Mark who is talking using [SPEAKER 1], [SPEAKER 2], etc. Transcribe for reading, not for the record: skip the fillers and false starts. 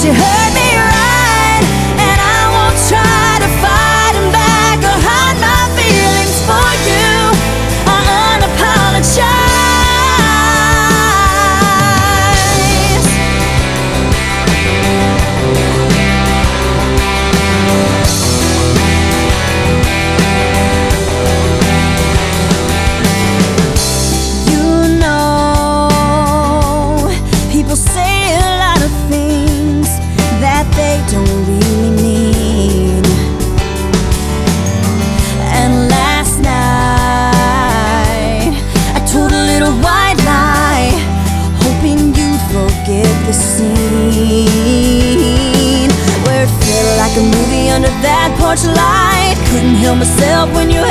[SPEAKER 1] you hurt me right, and I won't try to fight them back or hide my feelings for you. I unapologize. Don't really mean. And last night I told a little white lie, hoping you'd forget the scene where it felt like a movie under that porch light. Couldn't help myself when you